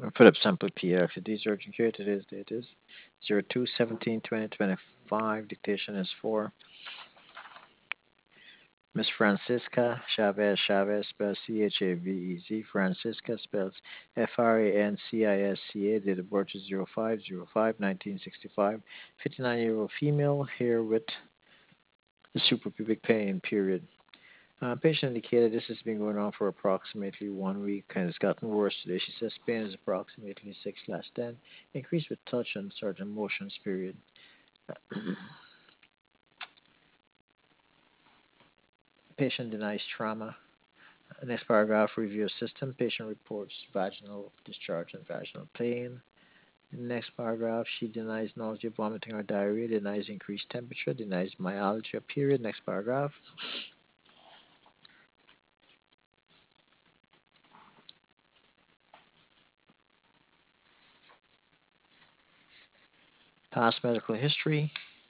Philip Sample PX. These urgent care. Today's date is 02/17/2025. Dictation is for Miss Francisca Chavez. Chavez spells Chavez. Francisca spells Francisca. Date of birth is 05/05/1965. 59-year-old female. Here with suprapubic pain. Period. Patient indicated this has been going on for approximately 1 week and it's gotten worse today. She says pain is approximately 6/10, increased with touch and certain motions. Period. Patient denies trauma. Next paragraph, review of system. Patient reports vaginal discharge and vaginal pain. Next paragraph, she denies nausea, vomiting, or diarrhea, denies increased temperature, denies myalgia. Period. Next paragraph. Past medical history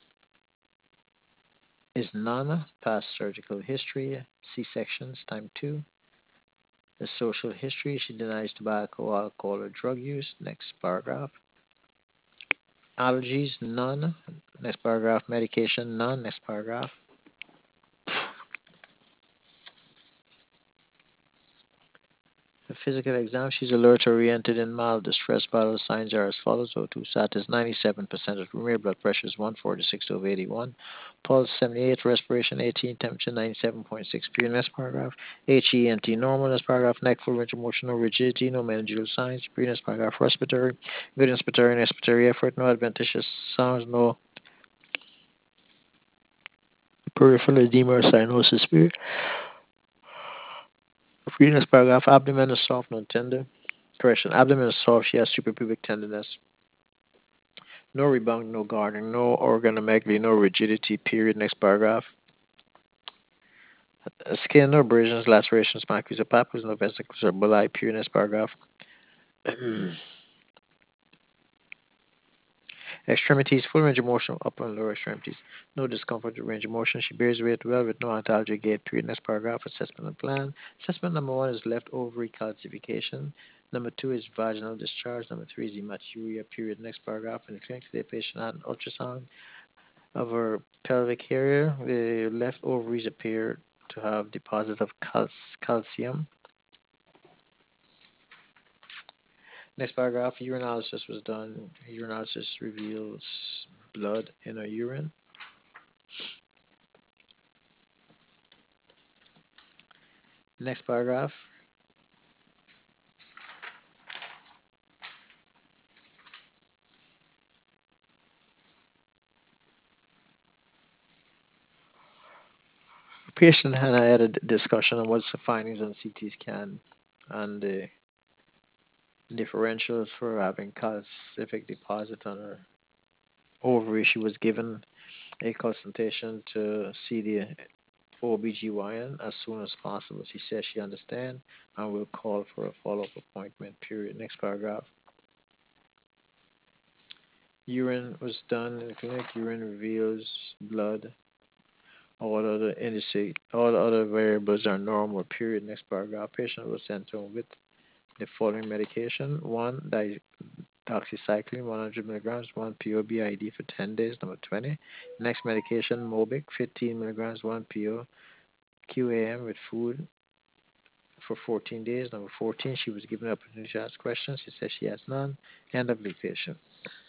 is none. Past surgical history, C-sections, time 2. The social history, she denies tobacco, alcohol, or drug use. Next paragraph. Allergies, none. Next paragraph. Medication, none. Next paragraph. The physical exam, she's alert oriented and mild distress. Vital signs are as follows: O2 sat is 97% of room air, blood pressure is 146/81, pulse 78, respiration 18, temperature 97.6. Next paragraph. HENT normal. Next paragraph. Neck full range of motion, no rigidity, no meningeal signs. Next paragraph. Respiratory, good inspiratory and expiratory effort, no adventitious sounds, no peripheral edema or cyanosis. Next paragraph. Abdomen is soft, non tender. Correction. Abdomen is soft. She has suprapubic tenderness. No rebound, no guarding, no organomegaly, no rigidity. Period. Next paragraph. Skin, no abrasions, lacerations, macules, or papules, no vesicles or bulli. Period. Next paragraph. Extremities, full range of motion, upper and lower extremities. No discomfort with range of motion. She bears weight well with no antalgia gait. Period. Next paragraph. Assessment and plan. Assessment number 1 is left ovary calcification. Number 2 is vaginal discharge. Number 3 is hematuria. Period. Next paragraph. In the clinic today, patient had an ultrasound of her pelvic area. The left ovaries appear to have deposits of calcium. Next paragraph, urinalysis was done. Urinalysis reveals blood in her urine. Next paragraph. Patient and I had a discussion on what's the findings on CT scan and the differentials for having calcific deposit on her ovary. She was given a consultation to see the OBGYN as soon as possible. She says she understands and will call for a follow-up appointment. Period. Next paragraph. Urine was done in the clinic. Urine reveals blood. All other variables are normal. Period. Next paragraph. Patient was sent home with the following medication: 1 doxycycline 100 milligrams, 1 PO BID for 10 days. Number 20. Next medication: Mobic 15 milligrams, 1 PO QAM with food for 14 days. Number 14. She was given an opportunity to ask questions. She says she has none. End of dictation.